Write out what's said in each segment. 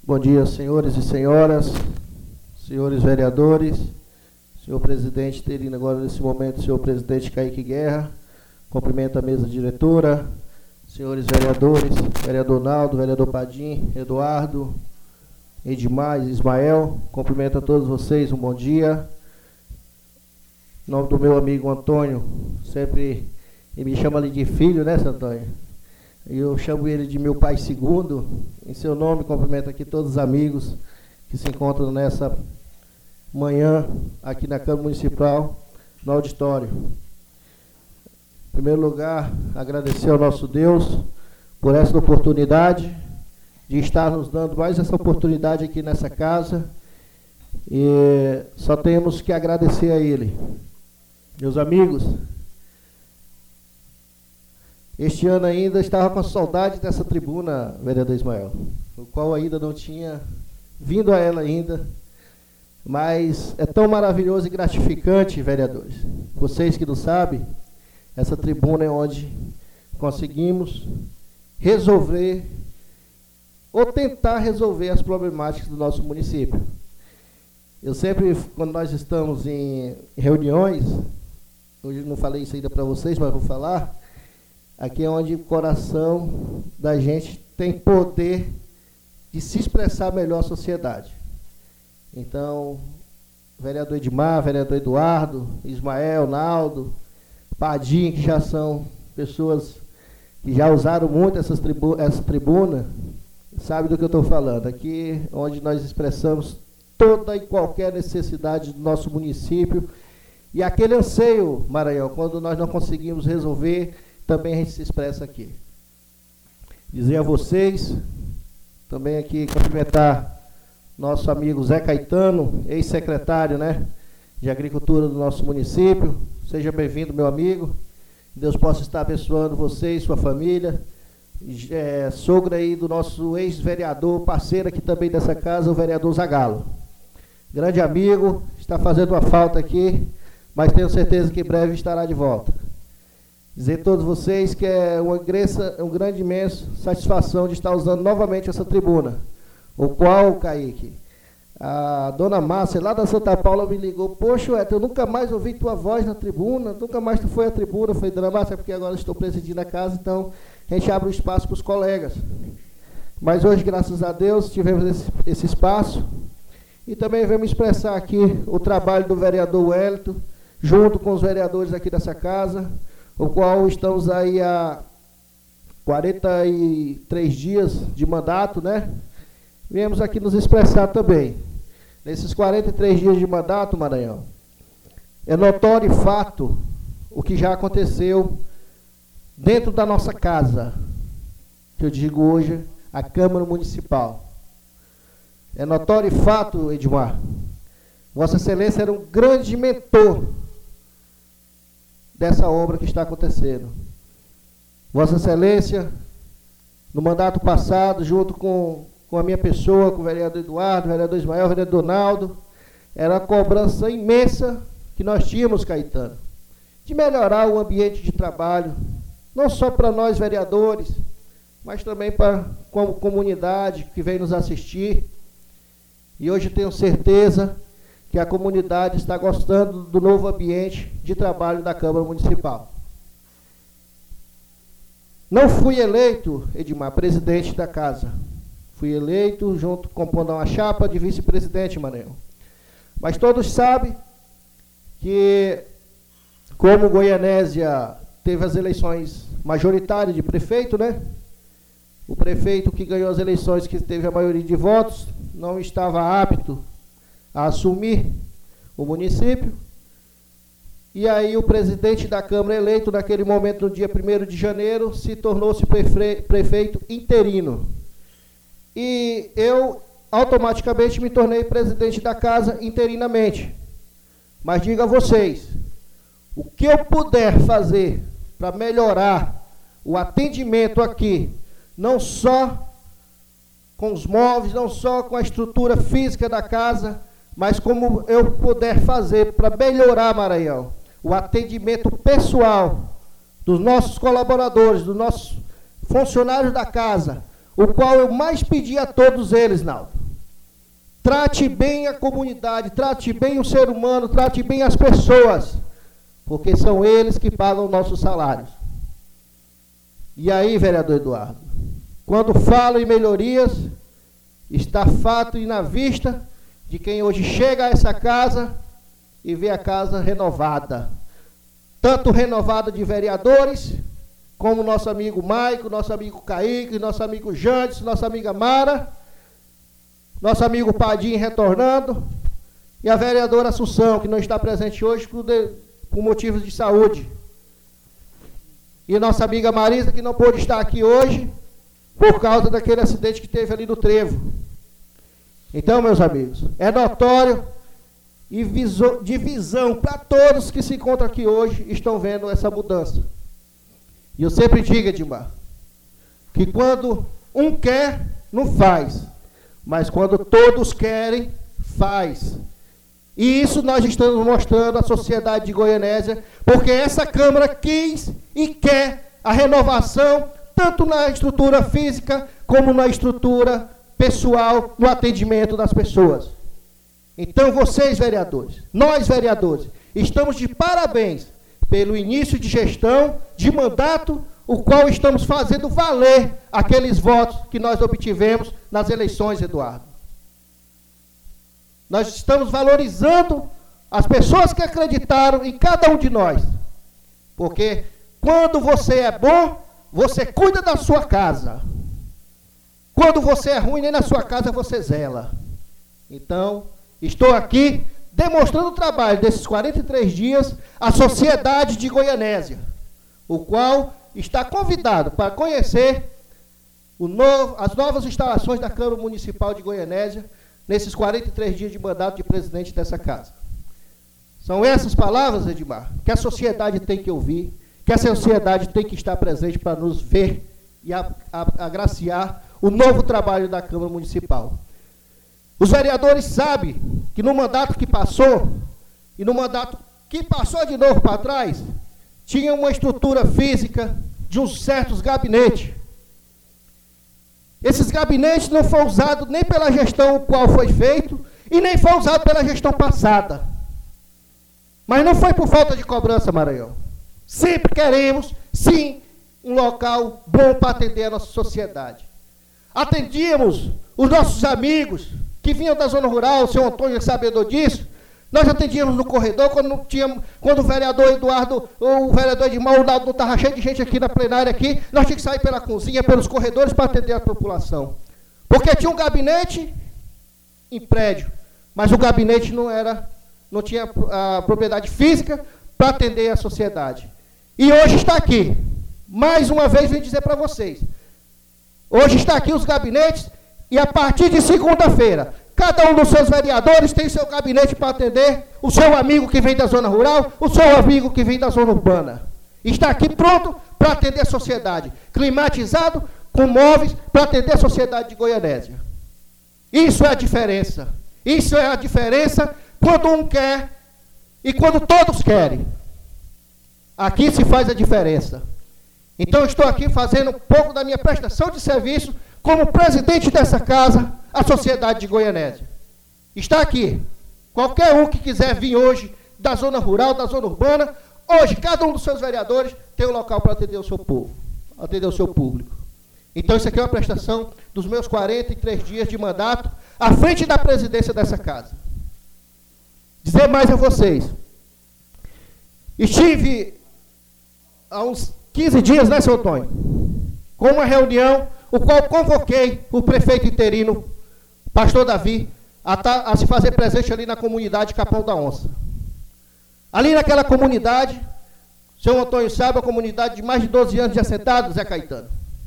Bom dia, senhores e senhoras, senhores vereadores, senhor presidente interino agora nesse momento, senhor presidente Kaique Guerra, cumprimento a mesa diretora, senhores vereadores, vereador Naldo, vereador Padim, Eduardo, Edmar, Ismael, cumprimento a todos vocês, um bom dia. Em nome do meu amigo Antônio, sempre ele me chama ali de filho, né, seu Antônio? E eu chamo ele de meu pai segundo. Em seu nome, cumprimento aqui todos os amigos que se encontram nessa manhã aqui na Câmara Municipal, no auditório. Em primeiro lugar, agradecer ao nosso Deus por essa oportunidade de estar nos dando mais essa oportunidade aqui nessa casa. E só temos que agradecer a Ele. Meus amigos, este ano ainda estava com saudade dessa tribuna, vereador Ismael, o qual ainda não tinha vindo a ela ainda, mas é tão maravilhoso e gratificante, vereadores. Vocês que não sabem, essa tribuna é onde conseguimos resolver ou tentar resolver as problemáticas do nosso município. Eu sempre, quando nós estamos em reuniões, hoje não falei isso ainda para vocês, mas vou falar. Aqui é onde o coração da gente tem poder de se expressar melhor à sociedade. Então, vereador Edmar, vereador Eduardo, Ismael, Naldo, Padim, que já são pessoas que já usaram muito essa tribuna, sabe do que eu estou falando. Aqui é onde nós expressamos toda e qualquer necessidade do nosso município. E aquele anseio, Maranhão, quando nós não conseguimos resolver, também a gente se expressa aqui. Dizer a vocês, também aqui cumprimentar nosso amigo Zé Caetano, ex-secretário, né, de Agricultura do nosso município. Seja bem-vindo, meu amigo. Deus possa estar abençoando você e sua família. Sogro aí do nosso ex-vereador, parceiro aqui também dessa casa, o vereador Zagalo. Grande amigo, está fazendo uma falta aqui, mas tenho certeza que em breve estará de volta. Dizer a todos vocês que é uma grande, imensa satisfação de estar usando novamente essa tribuna, o qual, Kaique, a dona Márcia, lá da Santa Paula, me ligou: poxa, Ué, eu nunca mais ouvi tua voz na tribuna, nunca mais tu foi à tribuna. Eu falei: dona Márcia, é porque agora estou presidindo a casa, então a gente abre o espaço para os colegas. Mas hoje, graças a Deus, tivemos esse espaço, e também vamos expressar aqui o trabalho do vereador Wellington, junto com os vereadores aqui dessa casa, o qual estamos aí há 43 dias de mandato, né? Viemos aqui nos expressar também. Nesses 43 dias de mandato, Maranhão, é notório e fato o que já aconteceu dentro da nossa casa, que eu digo hoje, a Câmara Municipal. É notório e fato, Edmar, Vossa Excelência era um grande mentor dessa obra que está acontecendo. Vossa Excelência, no mandato passado, junto com a minha pessoa, com o vereador Eduardo, o vereador Ismael, o vereador Naldo, era uma cobrança imensa que nós tínhamos, Caetano, de melhorar o ambiente de trabalho, não só para nós vereadores, mas também para como comunidade que vem nos assistir. E hoje tenho certeza que a comunidade está gostando do novo ambiente de trabalho da Câmara Municipal. Não fui eleito, Edmar, presidente da casa. Fui eleito junto, compondo uma chapa de vice-presidente, Maranhão. Mas todos sabem que, como Goianésia teve as eleições majoritárias de prefeito, né? O prefeito que ganhou as eleições, que teve a maioria de votos, não estava apto a assumir o município. E aí o presidente da Câmara eleito, naquele momento, no dia 1º de janeiro, se tornou-se prefeito interino. E eu, automaticamente, me tornei presidente da casa interinamente. Mas digo a vocês, o que eu puder fazer para melhorar o atendimento aqui, não só com os móveis, não só com a estrutura física da casa, mas como eu puder fazer para melhorar, Maranhão, o atendimento pessoal dos nossos colaboradores, dos nossos funcionários da casa, o qual eu mais pedi a todos eles, Naldo. Trate bem a comunidade, trate bem o ser humano, trate bem as pessoas, porque são eles que pagam nossos salários. E aí, vereador Eduardo, quando falo em melhorias, está fato e na vista de quem hoje chega a essa casa e vê a casa renovada. Tanto renovada de vereadores, como nosso amigo Maico, nosso amigo Kaique, nosso amigo Jantes, nossa amiga Mara, nosso amigo Padim retornando, e a vereadora Assunção, que não está presente hoje por motivos de saúde. E nossa amiga Marisa, que não pôde estar aqui hoje, por causa daquele acidente que teve ali no trevo. Então, meus amigos, é notório e de visão para todos que se encontram aqui hoje, estão vendo essa mudança. E eu sempre digo, Edmar, que quando um quer, não faz. Mas quando todos querem, faz. E isso nós estamos mostrando à sociedade de Goianésia, porque essa Câmara quis e quer a renovação, tanto na estrutura física, como na estrutura pessoal, no atendimento das pessoas. Então vocês, vereadores, nós, vereadores, estamos de parabéns pelo início de gestão, de mandato, o qual estamos fazendo valer aqueles votos que nós obtivemos nas eleições, Eduardo. Nós estamos valorizando as pessoas que acreditaram em cada um de nós. Porque quando você é bom, você cuida da sua casa. Quando você é ruim, nem na sua casa você zela. Então, estou aqui demonstrando o trabalho desses 43 dias à sociedade de Goianésia, o qual está convidado para conhecer as novas instalações da Câmara Municipal de Goianésia nesses 43 dias de mandato de presidente dessa casa. São essas palavras, Edmar, que a sociedade tem que ouvir, que a sociedade tem que estar presente para nos ver e agraciar o novo trabalho da Câmara Municipal. Os vereadores sabem que no mandato que passou, e no mandato que passou de novo para trás, tinha uma estrutura física de uns certos gabinetes. Esses gabinetes não foram usados nem pela gestão qual foi feito, e nem foi usado pela gestão passada. Mas não foi por falta de cobrança, Maranhão. Sempre queremos, sim, um local bom para atender a nossa sociedade. Atendíamos os nossos amigos que vinham da zona rural, o senhor Antônio é sabedor disso. Nós atendíamos no corredor, quando o vereador Eduardo, ou o vereador Edmar, o lado não estava cheio de gente aqui na plenária aqui, nós tínhamos que sair pela cozinha, pelos corredores para atender a população. Porque tinha um gabinete em prédio, mas o gabinete não tinha a propriedade física para atender a sociedade. E hoje está aqui. Mais uma vez, vim dizer para vocês. Hoje está aqui os gabinetes, e a partir de segunda-feira, cada um dos seus vereadores tem seu gabinete para atender o seu amigo que vem da zona rural, o seu amigo que vem da zona urbana. Está aqui pronto para atender a sociedade, climatizado, com móveis, para atender a sociedade de Goianésia. Isso é a diferença. Isso é a diferença quando um quer e quando todos querem. Aqui se faz a diferença. Então, estou aqui fazendo um pouco da minha prestação de serviço como presidente dessa casa, a sociedade de Goianésia. Está aqui. Qualquer um que quiser vir hoje da zona rural, da zona urbana, hoje, cada um dos seus vereadores tem um local para atender o seu povo, atender o seu público. Então, isso aqui é uma prestação dos meus 43 dias de mandato à frente da presidência dessa casa. Dizer mais a vocês. Estive há uns 15 dias, né, seu Antônio? Com uma reunião, o qual convoquei o prefeito interino, pastor Davi, a se fazer presente ali na comunidade Capão da Onça. Ali naquela comunidade, o senhor Antônio sabe, a comunidade de mais de 12 anos de assentado, Zé Caetano.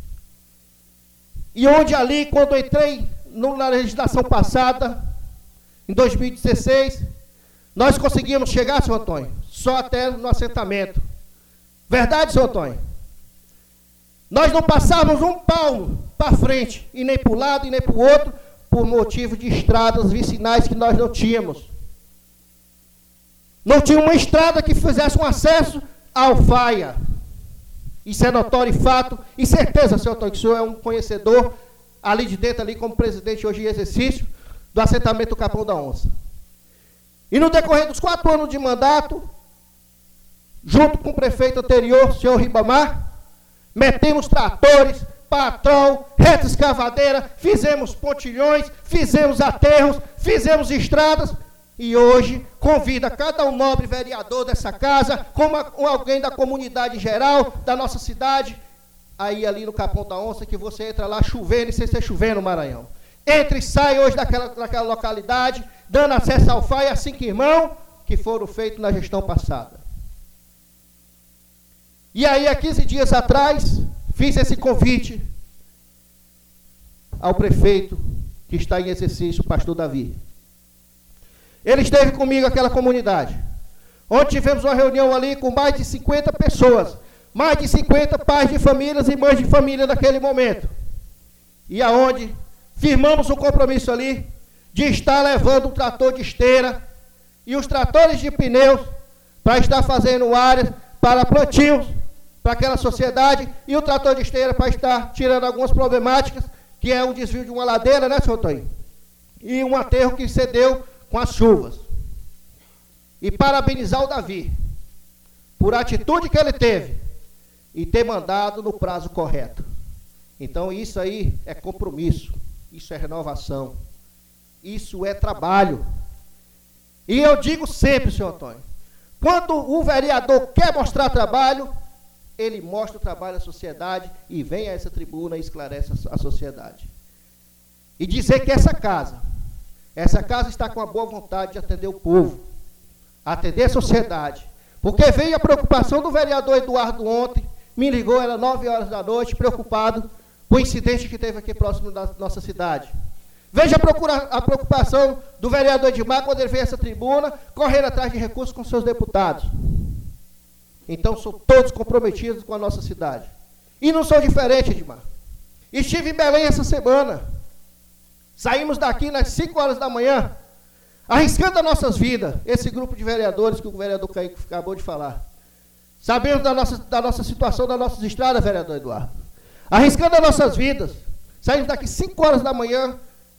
E onde ali, quando eu entrei na legislação passada, em 2016, nós conseguimos chegar, senhor Antônio, só até no assentamento. Verdade, senhor Antônio? Nós não passávamos um palmo para frente, e nem para um lado, e nem para o outro, por motivo de estradas vicinais que nós não tínhamos. Não tinha uma estrada que fizesse um acesso à Alfaia. Isso é notório e fato, e certeza, senhor Antônio, que o senhor é um conhecedor ali de dentro, ali como presidente hoje em exercício, do assentamento do Capão da Onça. E no decorrer dos 4 anos de mandato, junto com o prefeito anterior, o senhor Ribamar, metemos tratores, patrão, reta escavadeira, fizemos pontilhões, fizemos aterros, fizemos estradas, e hoje convida cada um nobre vereador dessa casa, como alguém da comunidade geral, da nossa cidade, aí ali no Capão da Onça, que você entra lá chovendo e sem ser chovendo no Maranhão. Entra e sai hoje daquela localidade, dando acesso ao FAI a 5 irmãos que foram feitos na gestão passada. E aí, há 15 dias atrás, fiz esse convite ao prefeito que está em exercício, o pastor Davi. Ele esteve comigo naquela comunidade, onde tivemos uma reunião ali com mais de 50 pessoas, mais de 50 pais de famílias e mães de família naquele momento. E aonde firmamos um compromisso ali de estar levando um trator de esteira e os tratores de pneus para estar fazendo áreas para plantios para aquela sociedade e o trator de esteira para estar tirando algumas problemáticas, que é um desvio de uma ladeira, né, senhor Antônio? E um aterro que cedeu com as chuvas. E parabenizar o Davi por a atitude que ele teve e ter mandado no prazo correto. Então isso aí é compromisso, isso é renovação, isso é trabalho. E eu digo sempre, senhor Antônio, quando o vereador quer mostrar trabalho, ele mostra o trabalho à sociedade e vem a essa tribuna e esclarece a sociedade. E dizer que essa casa está com a boa vontade de atender o povo, atender a sociedade. Porque veio a preocupação do vereador Eduardo ontem, me ligou, era 9 horas da noite, preocupado com o incidente que teve aqui próximo da nossa cidade. Veja a preocupação do vereador Edmar quando ele veio a essa tribuna, correndo atrás de recursos com seus deputados. Então, são todos comprometidos com a nossa cidade. E não sou diferente, Edmar. Estive em Belém essa semana. Saímos daqui nas 5 horas da manhã, arriscando as nossas vidas, esse grupo de vereadores que o vereador Caíque acabou de falar. Sabemos da nossa situação, das nossas estradas, vereador Eduardo. Arriscando as nossas vidas. Saímos daqui 5 horas da manhã,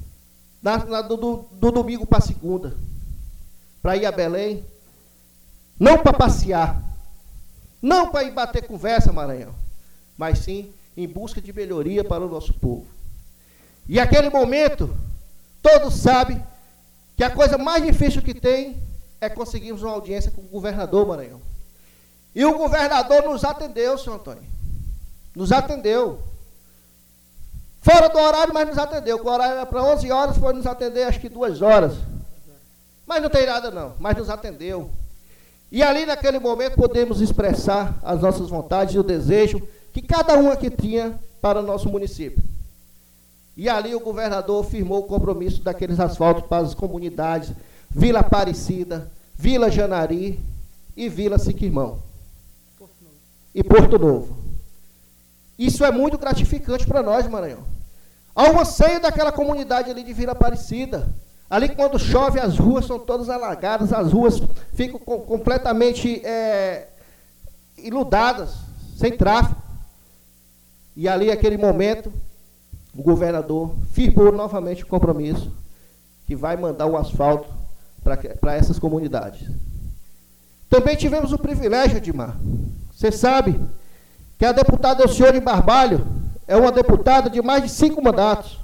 do domingo para segunda, para ir a Belém, não para passear, não para ir bater conversa, Maranhão, mas sim em busca de melhoria para o nosso povo. E aquele momento, todos sabem que a coisa mais difícil que tem é conseguirmos uma audiência com o governador Maranhão. E o governador nos atendeu, senhor Antônio. Nos atendeu. Fora do horário, mas nos atendeu. O horário era para 11 horas, foi nos atender acho que 2 horas. Mas não tem nada não, mas nos atendeu. E ali naquele momento podemos expressar as nossas vontades e o desejo que cada um aqui tinha para o nosso município. E ali o governador firmou o compromisso daqueles asfaltos para as comunidades Vila Aparecida, Vila Janari e Vila Siquirmão. E Porto Novo. Isso é muito gratificante para nós, Maranhão. Ao anseio daquela comunidade ali de Vila Aparecida. Ali quando chove as ruas são todas alagadas, as ruas ficam completamente iludadas, sem tráfego. E ali naquele momento o governador firmou novamente o compromisso que vai mandar o asfalto para essas comunidades. Também tivemos o privilégio, Edmar. Você sabe que a deputada Elcione Barbalho é uma deputada de mais de 5 mandatos.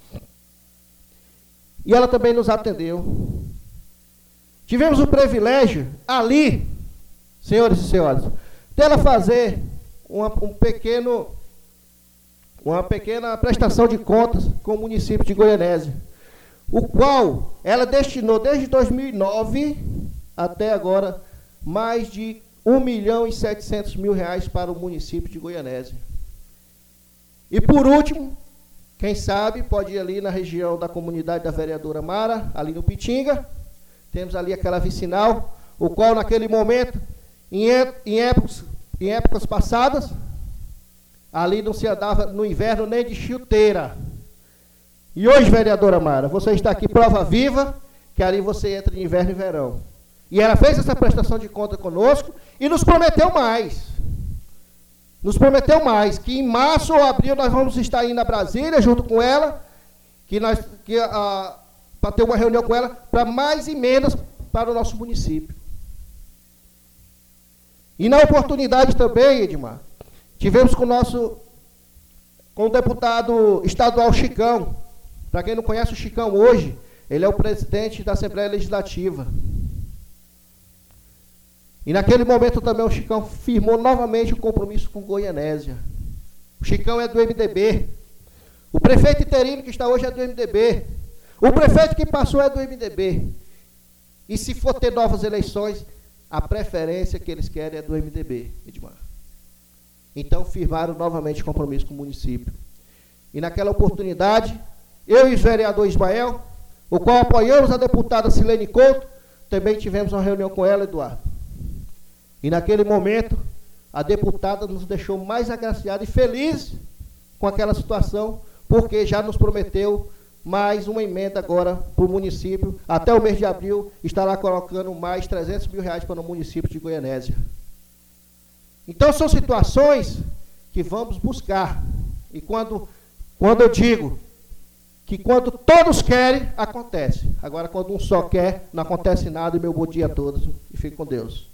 E ela também nos atendeu. Tivemos o privilégio ali, senhores e senhoras, dela fazer uma pequena prestação de contas com o município de Goianésia, o qual ela destinou desde 2009 até agora mais de R$1.700.000 para o município de Goianésia. E por último, quem sabe pode ir ali na região da comunidade da vereadora Mara, ali no Pitinga, temos ali aquela vicinal, o qual naquele momento, em épocas passadas, ali não se andava no inverno nem de chuteira. E hoje, vereadora Mara, você está aqui prova viva que ali você entra em inverno e verão. E ela fez essa prestação de conta conosco e nos prometeu mais. Nos prometeu mais, que em março ou abril nós vamos estar indo a Brasília junto com ela, para ter uma reunião com ela, para mais emendas para o nosso município. E na oportunidade também, Edmar, tivemos com o deputado estadual Chicão. Para quem não conhece o Chicão hoje, ele é o presidente da Assembleia Legislativa. E naquele momento também o Chicão firmou novamente o compromisso com Goianésia. O Chicão é do MDB. O prefeito interino que está hoje é do MDB. O prefeito que passou é do MDB. E se for ter novas eleições, a preferência que eles querem é do MDB, Edmar. Então firmaram novamente compromisso com o município. E naquela oportunidade, eu e o vereador Ismael, o qual apoiamos a deputada Silene Couto, também tivemos uma reunião com ela, Eduardo. E naquele momento, a deputada nos deixou mais agraciada e feliz com aquela situação, porque já nos prometeu mais uma emenda agora para o município. Até o mês de abril, estará colocando mais 300 mil reais para o município de Goianésia. Então, são situações que vamos buscar. E quando eu digo que quando todos querem, acontece. Agora, quando um só quer, não acontece nada. E meu bom dia a todos. E fique com Deus.